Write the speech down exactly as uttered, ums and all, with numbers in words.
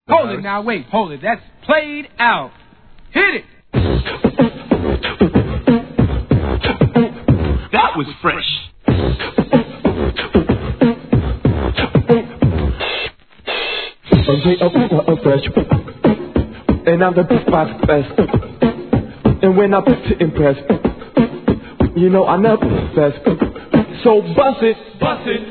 Hold it now, wait, hold it. That's played out. Hit it. That was fresh. Okay, oh, fresh. And I'm the best, best. And when I put to impress, you know I never best. So bust it, bust it.